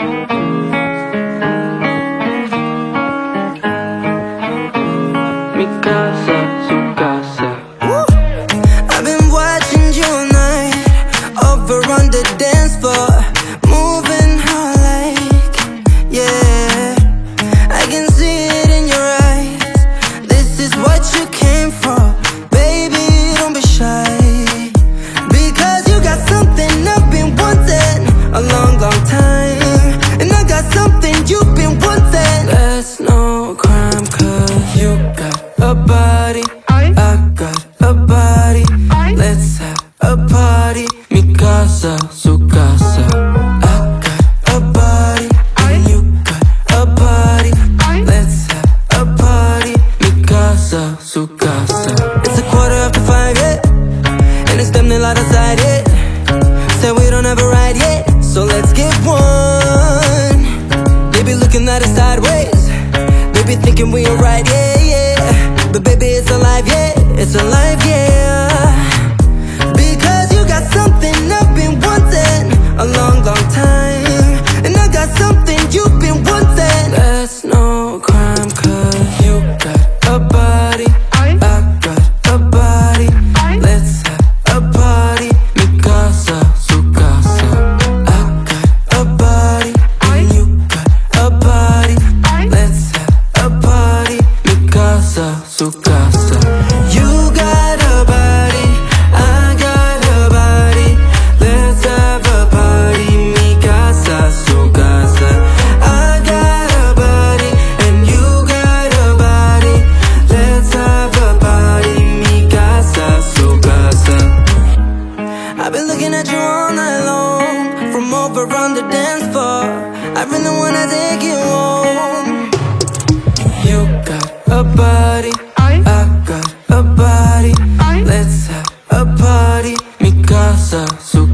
Mi casa, su casa. I've been watching you all night, over on the dance floor, moving how I like, yeah. I can see it in your eyes. This is what you came for, baby, don't be shy. Because you got something I've been wanting a long, long time. And I got something you've been wanting. That's no crime, cause you got a body, I got a body. Let's have a party. Mi casa, su casa. I got a body, and you got a body. Let's have a party. Mi casa, su casa. It's 5:15, yeah, and it's them they light outside, yeah. Said we don't have a ride yet, so let's get one. They be looking at us sideways, they be thinking we alright, yeah, yeah. But baby, it's alive, yeah, it's alive, yeah. Because you got something I've been wanting a long, long time. And I got something you've been wanting. That's no crime, cause you got a body, I got a body. Let's have a party. Mi casa, su casa. I got a body, and you got a body. Let's have a party. Mi casa, su casa. You got a body, I got a body. Let's have a party. Mi casa, su casa. I got a body, and you got a body. Let's have a party. Mi casa, su casa. I've been looking at you all night long, from over on the dance floor. I really wanna take you home. You got a body, I got a body. Let's have a party. Mi casa, su